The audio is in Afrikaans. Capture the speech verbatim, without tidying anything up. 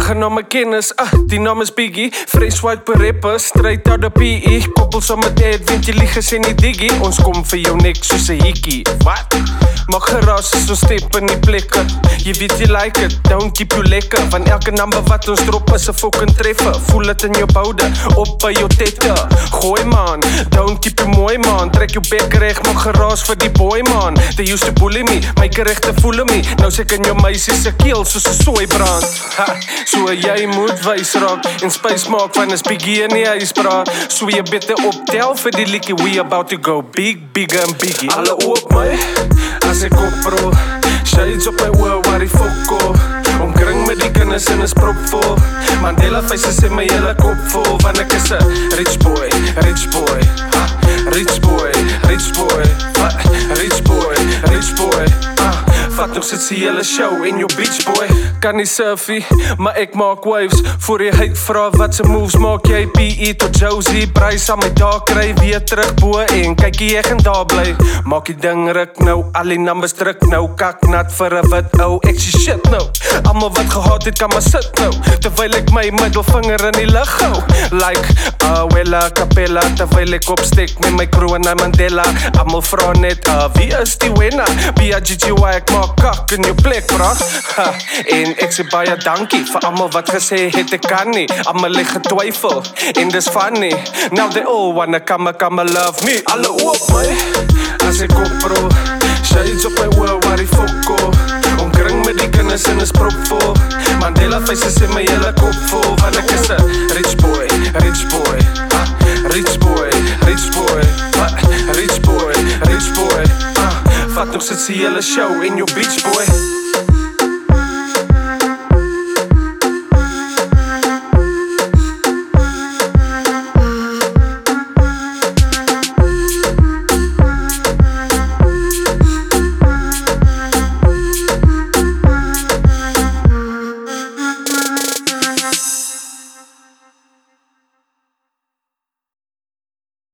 Aangename kennis, ah, die naam is Biggie. Fresh white per rapper, straight out the P E. Koppels om het net, vind jy lieg is en die diggie. Ons kom vir jou nek soos 'n hikkie. Wat? Maak geraas is ons step in die plekke. Jy weet jy like it, don't keep you lekker. Van elke number wat ons drop is 'n fucking treffer. Voel het in jou boude, op by jou tette. Gooi man, don't keep you mooi man. Trek jou bek reg, maak geraas vir die boy man. They used to bully me, my geregte voel me. Nou sê ek in jou meisie se keel soos 'n soeibrand. Ha, so jy moet wys raak en space maak van 'n Biggie in die huis praat. So jy beter optel vir die liedjie. We about to go big, bigger and biggie. Alle op my, as ek oprol. Shades op my oor waar die fokko. Omkring met die kinders en is propvol. Mandela face is in my hele kop vol. Want ek is 'n rich boy, rich boy, ha, rich boy, rich boy, ha, rich boy, rich boy, ah. Vat nog sit die hele show in jou beach boy. Kan nie surfie, maar ek maak waves. Voor jy hyt vra wat se moves maak jy. P E tot Josie, Bryce aan my daar kry. Weer terug bo en kyk jy gaan daar bly. Maak die ding ruk nou, al die numbers druk nou. Kak nat vir 'n wit ou, ek sê shit nou. Almal wat gehaat het kan maar sit nou. Terwyl ek my middelvinger in die lug hou. Like Awela Capella, terwyl ek opsteek met my crew en Mandela. Almal vra net, uh, wie is die winnaar? B I G G Y, ek maak kak in jou plek, bra. Ha, en ek sê baie dankie vir almal wat gesê het ek kan nie. Almal lig getwyfel en dis funny. Now they all wanna come, come love me. Alle op my, as ek oprol. Shades op my oor waar die fokko. Omkring met die kinders en is propvol. Mandela face is in my hele kop vol. Want ek is 'n rich boy, rich boy, ha, rich boy, rich boy, ha, rich boy, rich boy, ah. Vat nog sit die hele show in jou beach boy.